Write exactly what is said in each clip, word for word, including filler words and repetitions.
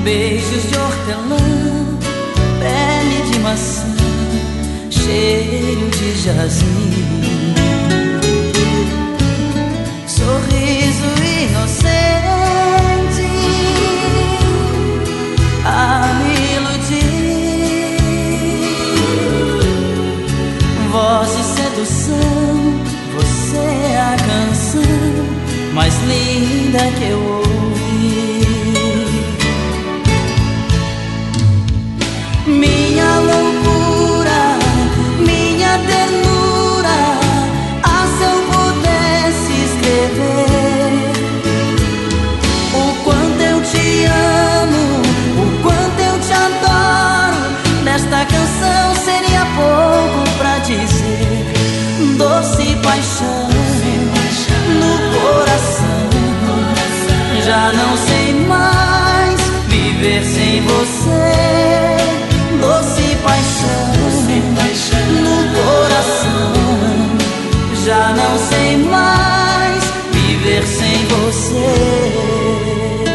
beijos de hortelã, pele de maçã, cheiro de jasmim, sorriso inocente a me iludir, voz de sedução, você é a canção mais linda que eu ouvi. Minha loucura, minha ternura, ah, se eu pudesse escrever o quanto eu te amo, o quanto eu te adoro, nesta canção seria pouco pra dizer. Doce paixão no coração, já não sei mais viver sem você. Doce paixão no coração, já não sei mais viver sem você.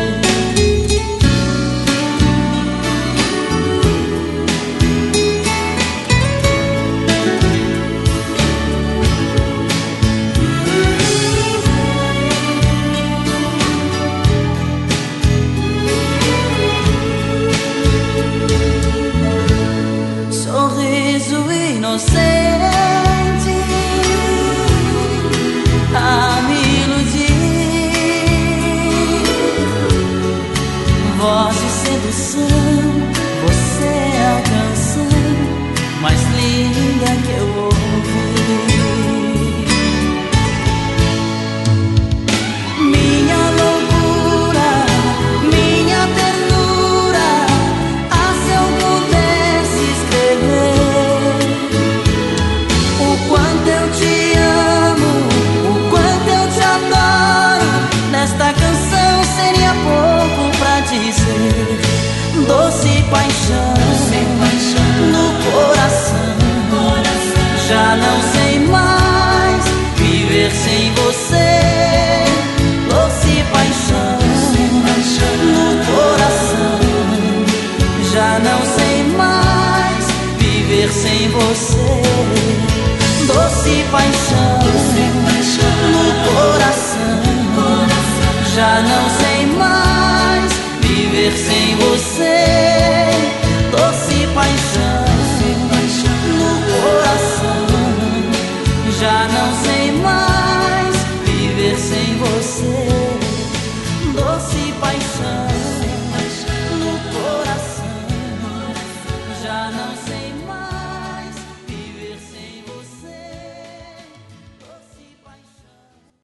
Inocente a me iludir, voz